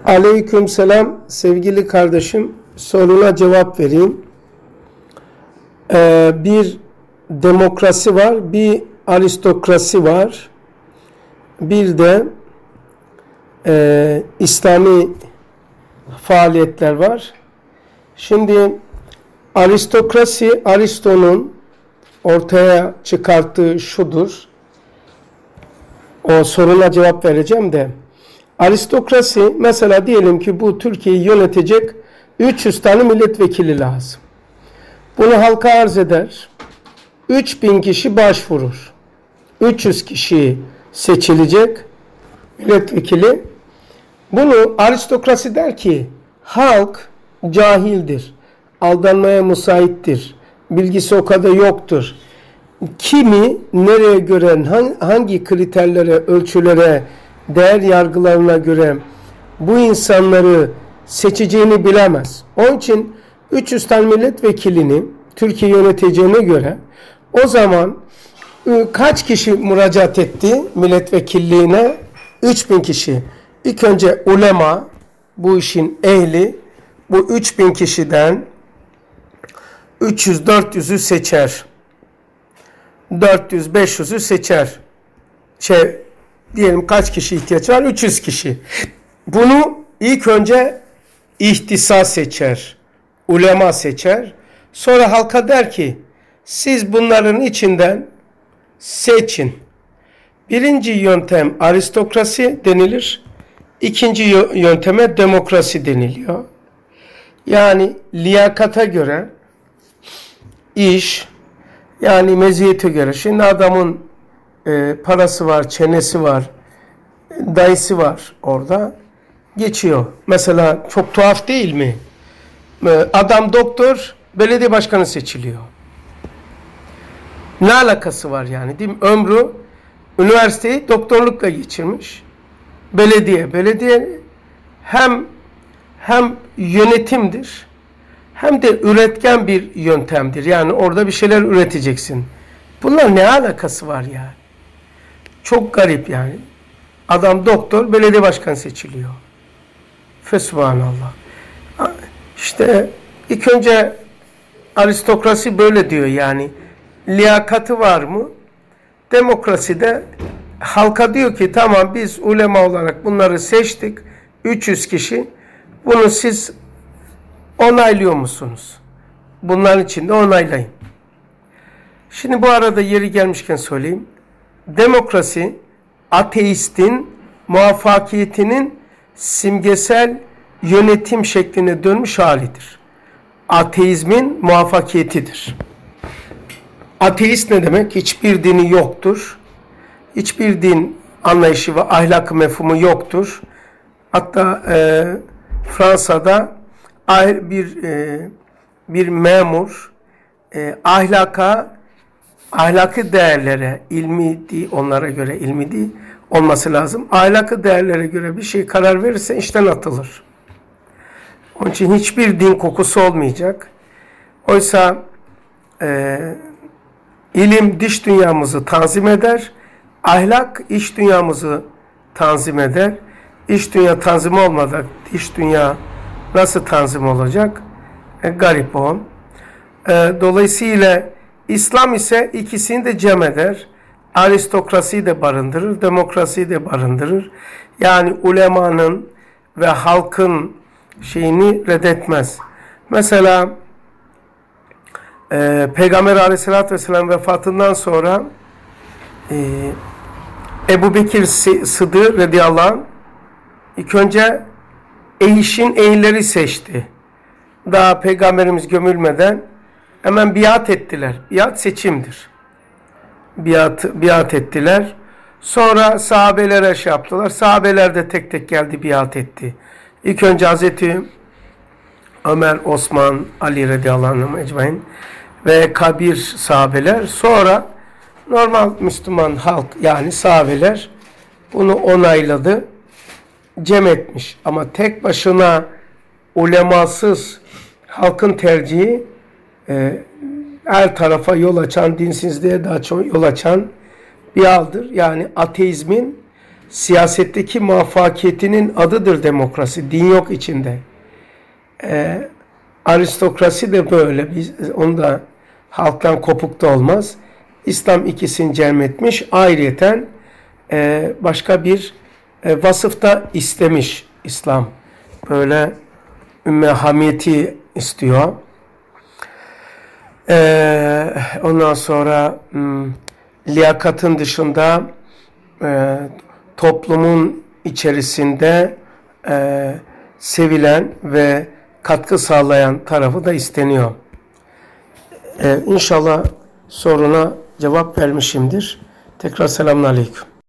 Aleyküm selam sevgili kardeşim, soruna cevap vereyim. Bir demokrasi var, bir aristokrasi var, bir de İslami faaliyetler var. Şimdi aristokrasi, Aristo'nun ortaya çıkarttığı şudur. O soruna cevap vereceğim de. Aristokrasi, mesela diyelim ki bu Türkiye'yi yönetecek 300 tane milletvekili lazım. Bunu halka arz eder. 3000 kişi başvurur. 300 kişi seçilecek milletvekili. Bunu aristokrasi der ki halk cahildir. Aldanmaya müsaittir. Bilgisi o kadar yoktur. Kimi nereye göre, hangi kriterlere, ölçülere, değer yargılarına göre bu insanları seçeceğini bilemez. Onun için 300 tane milletvekilini Türkiye yöneteceğine göre o zaman kaç kişi müracaat etti milletvekilliğine? 3000 kişi. İlk önce ulema, bu işin ehli, bu 3000 kişiden 300-400'ü seçer. 400-500'ü seçer. Diyelim kaç kişi ihtiyaç var? 300 kişi. Bunu ilk önce ihtisas seçer. Ulema seçer. Sonra halka der ki siz bunların içinden seçin. Birinci yöntem aristokrasi denilir. İkinci yönteme demokrasi deniliyor. Yani liyakata göre iş, yani meziyete göre. Şimdi adamın parası var, çenesi var, dayısı var orada. Geçiyor. Mesela çok tuhaf değil mi? Adam doktor, belediye başkanı seçiliyor. Ne alakası var yani? Değil mi? Ömrü üniversiteyi doktorlukla geçirmiş. Belediye hem yönetimdir hem de üretken bir yöntemdir. Yani orada bir şeyler üreteceksin. Bunlar ne alakası var yani? Çok garip yani. Adam doktor, belediye başkanı seçiliyor. Fesubhanallah. İşte ilk önce aristokrasi böyle diyor yani. Liyakati var mı? Demokraside halka diyor ki tamam biz ulema olarak bunları seçtik. 300 kişi. Bunu siz onaylıyor musunuz? Bunların içinde onaylayın. Şimdi bu arada yeri gelmişken söyleyeyim. Demokrasi, ateistin muvaffakiyetinin simgesel yönetim şekline dönmüş halidir. Ateizmin muvaffakiyetidir. Ateist ne demek? Hiçbir dini yoktur. Hiçbir din anlayışı ve ahlak mefhumu yoktur. Hatta Fransa'da bir memur ahlaki değerlere, ilmi değil, onlara göre ilmi değil olması lazım. Ahlaki değerlere göre bir şey karar verirse işten atılır. Onun için hiçbir din kokusu olmayacak. Oysa ilim dış dünyamızı tanzim eder, ahlak iç dünyamızı tanzim eder. İç dünya tanzim olmadan dış dünya nasıl tanzim olacak? Garip o. Dolayısıyla İslam ise ikisini de cem eder. Aristokrasiyi de barındırır, demokrasiyi de barındırır. Yani ulemanın ve halkın şeyini reddetmez. Mesela Peygamber Aleyhisselatü Vesselam vefatından sonra Ebu Bekir Sıddık radıyallahu anh ilk önce işin ehilleri seçti. Daha Peygamberimiz gömülmeden hemen biat ettiler. Biat seçimdir. Biat ettiler. Sonra sahabelere şey yaptılar. Sahabeler de tek tek geldi biat etti. İlk önce Hazreti Ömer, Osman, Ali radıyallahu anh ecmaîn ve kabir sahabeler. Sonra normal Müslüman halk yani sahabeler bunu onayladı. Cem etmiş. Ama tek başına ulemasız halkın tercihi her tarafa yol açan, dinsizliğe daha çok yol açan bir haldır. Yani ateizmin siyasetteki muvaffakiyetinin adıdır demokrasi. Din yok içinde. Aristokrasi de böyle. Onu da halktan kopuk da olmaz. İslam ikisini cem etmiş. Ayrıyeten başka bir vasıf da istemiş İslam. Böyle ümme hamiyeti istiyor. Ondan sonra liyakatın dışında toplumun içerisinde sevilen ve katkı sağlayan tarafı da isteniyor. İnşallah soruna cevap vermişimdir. Tekrar selamünaleyküm.